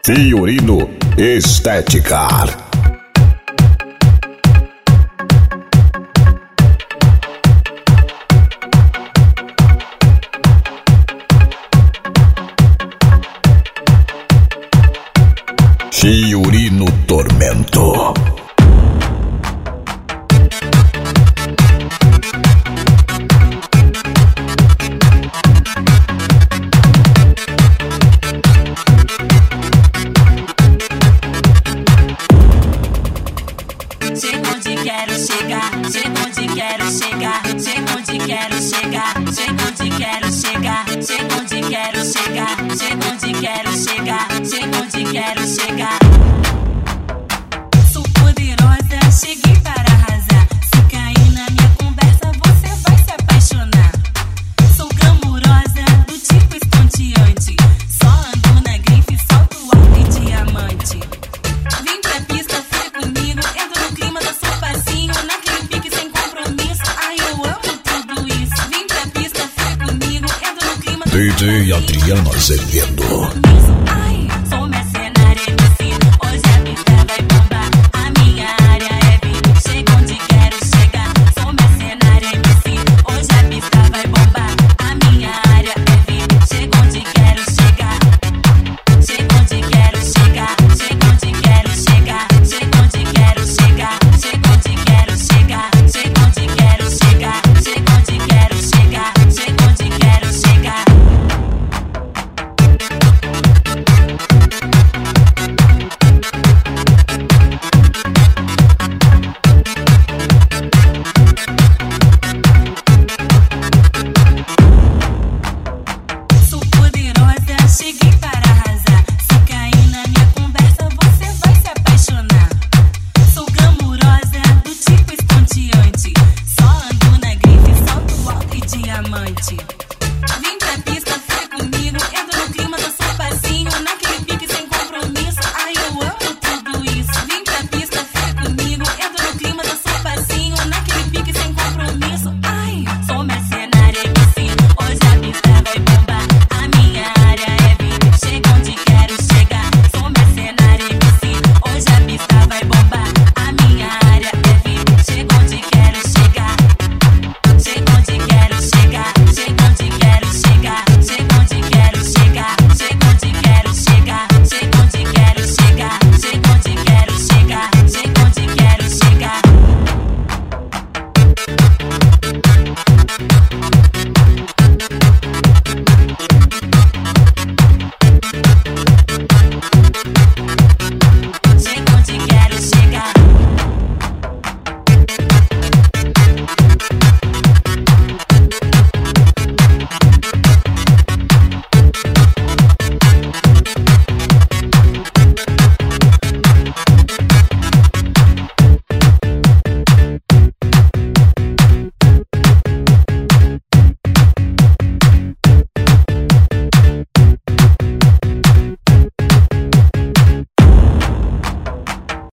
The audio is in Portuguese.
Fiorino Estética. Fiorino Tormento. Chega onde quero chegar, chega onde quero chegar, chega onde quero chegar, chega onde quero chegar, chega onde quero chegar, chega onde quero chegar, chega onde quero chegar. Sou poderosa, cheguei para arrasar. Se cair na minha conversa, você vai se apaixonar. Sou glamurosa, do tipo estonteante. Só ando na grife, solto alto e diamante. Vem pra pista, foi comigo, entro no clima do seu passinho, naquele pique sem compromisso. Ai, eu amo tudo isso. Vem pra pista, foi comigo, entro no clima do seu DJ Adriano Azevedo. Ai, sou mercenária MC, hoje a pista vai bombar. A minha área é VIP, chega onde quero chegar. Sou mercenária MC, hoje a pista vai bombar. A minha área é VIP, chega onde quero chegar. Chega onde quero chegar, chega onde quero chegar, chega onde quero chegar, chega onde quero chegar, chega onde quero chegar, chega onde quero chegar, chega onde quero chegar. Sou poderosa, cheguei para arrasar. Se cair na minha conversa, você vai se apaixonar. Sou glamurosa, do tipo estonteante. Só ando na grife, salto alto e diamante.